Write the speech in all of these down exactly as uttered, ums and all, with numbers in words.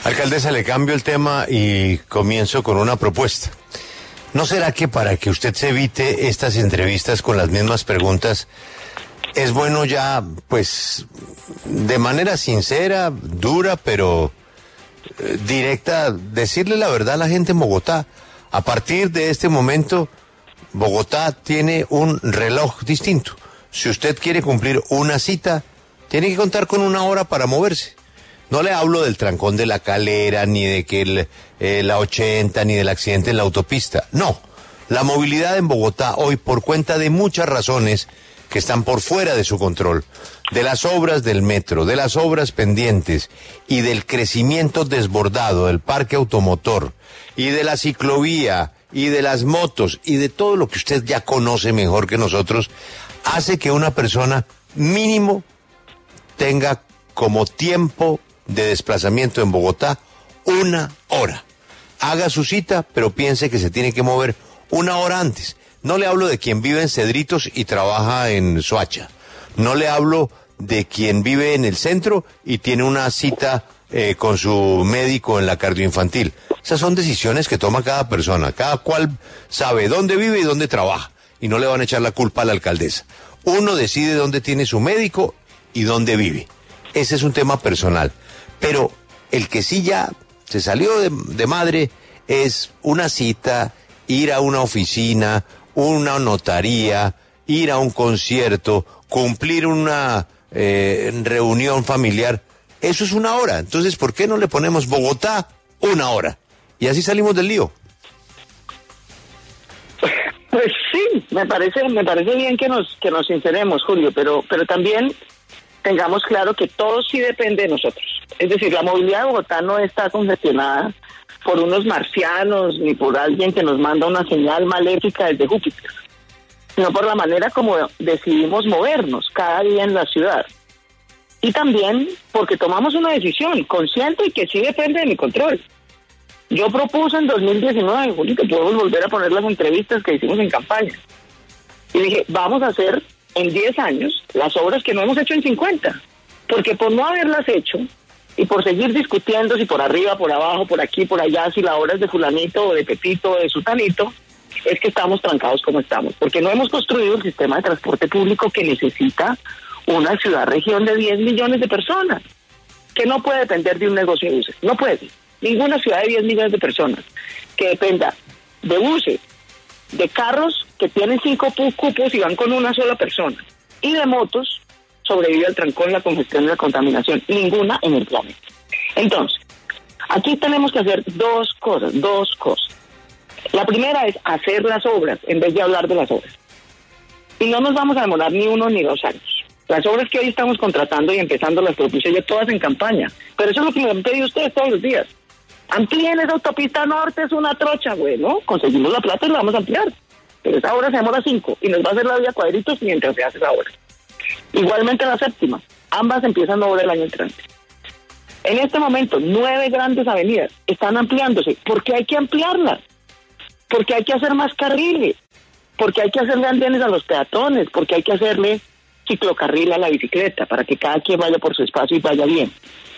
Alcaldesa, le cambio el tema y comienzo con una propuesta. ¿No será que para que usted se evite estas entrevistas con las mismas preguntas, es bueno ya, pues, de manera sincera, dura, pero eh, directa, decirle la verdad a la gente en Bogotá? A partir de este momento, Bogotá tiene un reloj distinto. Si usted quiere cumplir una cita, tiene que contar con una hora para moverse. No le hablo del trancón de la Calera, ni de que el, eh, la ochenta, ni del accidente en la autopista. No, la movilidad en Bogotá hoy, por cuenta de muchas razones que están por fuera de su control, de las obras del metro, de las obras pendientes y del crecimiento desbordado del parque automotor y de la ciclovía y de las motos y de todo lo que usted ya conoce mejor que nosotros, hace que una persona mínimo tenga como tiempo de desplazamiento en Bogotá una hora. Haga su cita, pero piense que se tiene que mover una hora antes. No le hablo de quien vive en Cedritos y trabaja en Soacha. No le hablo de quien vive en el centro y tiene una cita eh, con su médico en la cardioinfantil. Esas son decisiones que toma cada persona. Cada cual sabe dónde vive y dónde trabaja. Y no le van a echar la culpa a la alcaldesa. Uno decide dónde tiene su médico y dónde vive. Ese es un tema personal. Pero el que sí ya se salió de, de madre es una cita, ir a una oficina, una notaría, ir a un concierto, cumplir una eh, reunión familiar. Eso es una hora. Entonces, ¿por qué no le ponemos Bogotá una hora? Y así salimos del lío. Pues sí, me parece, me parece bien que nos, que nos sinceremos, Julio, pero, pero también tengamos claro que todo sí depende de nosotros. Es decir, la movilidad de Bogotá no está congestionada por unos marcianos ni por alguien que nos manda una señal maléfica desde Júpiter, sino por la manera como decidimos movernos cada día en la ciudad. Y también porque tomamos una decisión consciente y que sí depende de mi control. Yo propuse en dos mil diecinueve, Julio, que podemos volver a poner las entrevistas que hicimos en campaña. Y dije, vamos a hacer en diez años las obras que no hemos hecho en cincuenta. Porque por no haberlas hecho y por seguir discutiendo si por arriba, por abajo, por aquí, por allá, si la obra es de fulanito o de pepito o de sutanito, es que estamos trancados como estamos. Porque no hemos construido el sistema de transporte público que necesita una ciudad-región de diez millones de personas, que no puede depender de un negocio de buses. No puede. Ninguna ciudad de diez millones de personas que dependa de buses, de carros que tienen cinco cupos y van con una sola persona, y de motos, sobrevive al trancón, la congestión y la contaminación. Ninguna en el planeta. Entonces, aquí tenemos que hacer dos cosas, dos cosas. La primera es hacer las obras en vez de hablar de las obras. Y no nos vamos a demorar ni uno ni dos años. Las obras que hoy estamos contratando y empezando las propuse yo todas en campaña. Pero eso es lo que me han pedido ustedes todos los días. Amplíen esa autopista norte, es una trocha, güey, ¿no? Conseguimos la plata y la vamos a ampliar. Pero esa obra se demora cinco y nos va a hacer la vida cuadritos mientras se hace esa obra. Igualmente la séptima. Ambas empiezan obra el año entrante. En este momento, nueve grandes avenidas están ampliándose. ¿Por qué hay que ampliarlas? Porque hay que hacer más carriles. Porque hay que hacerle andenes a los peatones. Porque hay que hacerle ciclocarril a la bicicleta para que cada quien vaya por su espacio y vaya bien.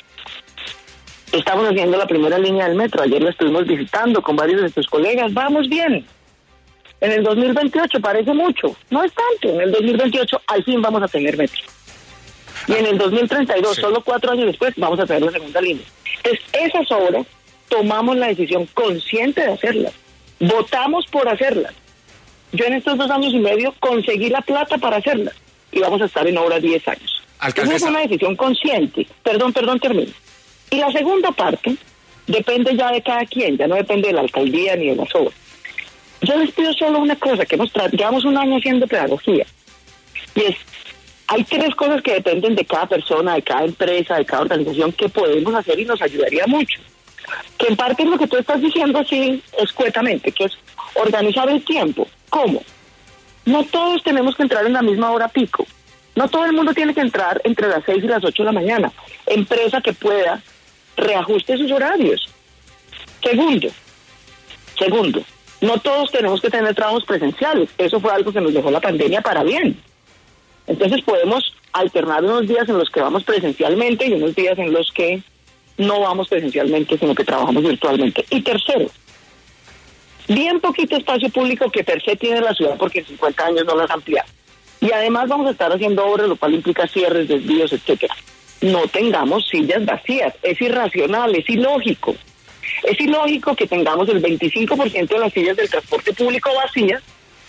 Estamos haciendo la primera línea del metro. Ayer la estuvimos visitando con varios de tus colegas. Vamos bien. En el dos mil veintiocho parece mucho. No es tanto. En el dos mil veintiocho al fin vamos a tener metro. Y en el dos mil treinta y dos, sí, solo cuatro años después, vamos a tener la segunda línea. Entonces, esas obras tomamos la decisión consciente de hacerlas. Votamos por hacerlas. Yo en estos dos años y medio conseguí la plata para hacerlas. Y vamos a estar en obra diez años. Esa es una decisión consciente. Perdón, perdón, termino. Y la segunda parte depende ya de cada quien, ya no depende de la alcaldía ni de las obras. Yo les pido solo una cosa, que hemos tra- llevamos un año haciendo pedagogía. Y es, hay tres cosas que dependen de cada persona, de cada empresa, de cada organización que podemos hacer y nos ayudaría mucho. Que en parte es lo que tú estás diciendo así escuetamente, que es organizar el tiempo. ¿Cómo? No todos tenemos que entrar en la misma hora pico. No todo el mundo tiene que entrar entre las seis y las ocho de la mañana. Empresa que pueda, reajuste sus horarios. Segundo, segundo, no todos tenemos que tener trabajos presenciales. Eso fue algo que nos dejó la pandemia para bien. Entonces podemos alternar unos días en los que vamos presencialmente y unos días en los que no vamos presencialmente, sino que trabajamos virtualmente. Y tercero, bien poquito espacio público que per se tiene la ciudad porque en cincuenta años no las ampliamos. Y además vamos a estar haciendo obras, lo cual implica cierres, desvíos, etcétera. No tengamos sillas vacías, es irracional, es ilógico. Es ilógico que tengamos el veinticinco por ciento de las sillas del transporte público vacías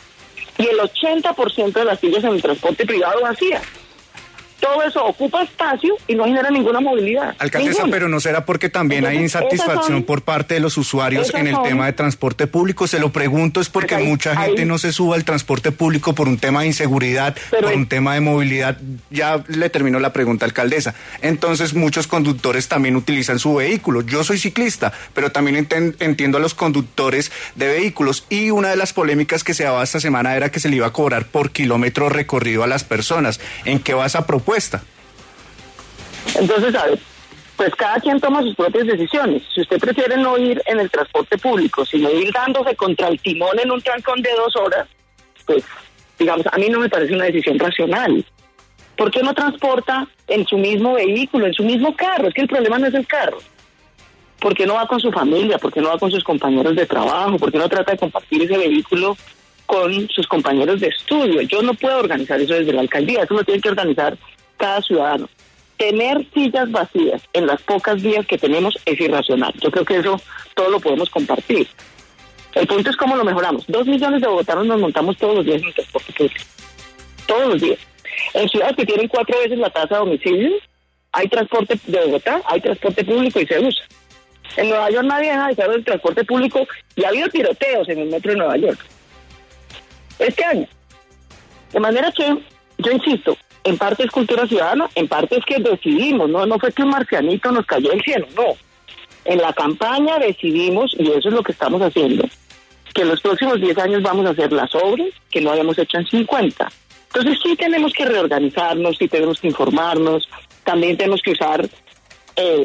y el ochenta por ciento de las sillas en el transporte privado vacías. Todo eso ocupa espacio y no genera ninguna movilidad. Alcaldesa, ninguna. pero ¿no será porque también Entonces, hay insatisfacción son, por parte de los usuarios en el son, tema de transporte público? Se lo pregunto, es porque hay, mucha gente hay, no se suba al transporte público por un tema de inseguridad, por hay, un tema de movilidad. Ya le terminó la pregunta, alcaldesa. Entonces, muchos conductores también utilizan su vehículo. Yo soy ciclista, pero también enten, entiendo a los conductores de vehículos. Y una de las polémicas que se daba esta semana era que se le iba a cobrar por kilómetro recorrido a las personas. ¿En qué va esa propuesta? Entonces, a ver, pues cada quien toma sus propias decisiones. Si usted prefiere no ir en el transporte público, sino ir dándose contra el timón en un trancón de dos horas, pues, digamos, a mí no me parece una decisión racional. ¿Por qué no transporta en su mismo vehículo, en su mismo carro? Es que el problema no es el carro. ¿Por qué no va con su familia? ¿Por qué no va con sus compañeros de trabajo? ¿Por qué no trata de compartir ese vehículo con sus compañeros de estudio? Yo no puedo organizar eso desde la alcaldía, eso lo tiene que organizar cada ciudadano. Tener sillas vacías en las pocas vías que tenemos es irracional. Yo creo que eso todo lo podemos compartir. El punto es cómo lo mejoramos. Dos millones de bogotanos nos montamos todos los días en el transporte público. Todos los días. En ciudades que tienen cuatro veces la tasa de homicidios, hay transporte de Bogotá, hay transporte público y se usa. En Nueva York nadie deja de usar el transporte público y ha habido tiroteos en el metro de Nueva York. Este año. De manera que, yo insisto, en parte es cultura ciudadana, en parte es que decidimos, no no fue que un marcianito nos cayó del cielo, no. En la campaña decidimos, y eso es lo que estamos haciendo, que en los próximos diez años vamos a hacer las obras que no habíamos hecho en cincuenta. Entonces sí tenemos que reorganizarnos, sí tenemos que informarnos, también tenemos que usar eh,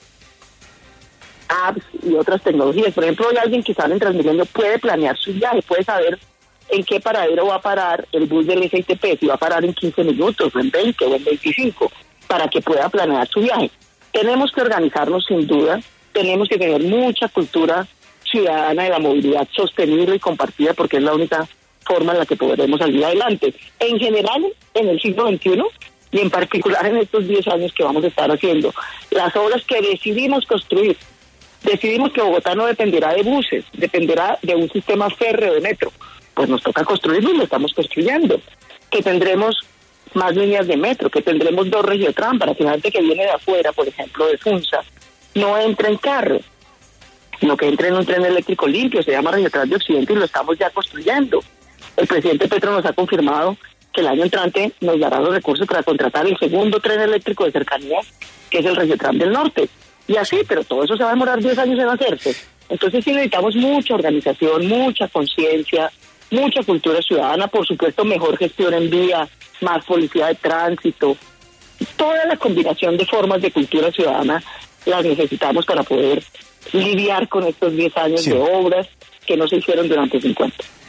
apps y otras tecnologías. Por ejemplo, hoy alguien que sale en Transmilenio puede planear su viaje, puede saber en qué paradero va a parar el bus del S I T P, si va a parar en quince minutos, o en veinte, o en veinticinco, para que pueda planear su viaje. Tenemos que organizarnos sin duda, tenemos que tener mucha cultura ciudadana de la movilidad sostenible y compartida, porque es la única forma en la que podremos salir adelante. En general, en el siglo veintiuno, y en particular en estos diez años que vamos a estar haciendo, las obras que decidimos construir, decidimos que Bogotá no dependerá de buses, dependerá de un sistema férreo de metro. Pues nos toca construirlo y lo estamos construyendo. Que tendremos más líneas de metro, que tendremos dos Regiotram para que la gente que viene de afuera, por ejemplo de Funza, no entre en carro, sino que entre en un tren eléctrico limpio, se llama Regiotram de Occidente y lo estamos ya construyendo. El presidente Petro nos ha confirmado que el año entrante nos dará los recursos para contratar el segundo tren eléctrico de cercanía, que es el Regiotram del Norte. Y así, pero todo eso se va a demorar diez años en hacerse. Entonces sí necesitamos mucha organización, mucha conciencia, mucha cultura ciudadana, por supuesto mejor gestión en vía, más policía de tránsito. Toda la combinación de formas de cultura ciudadana las necesitamos para poder lidiar con estos diez años sí. de obras que no se hicieron durante cincuenta.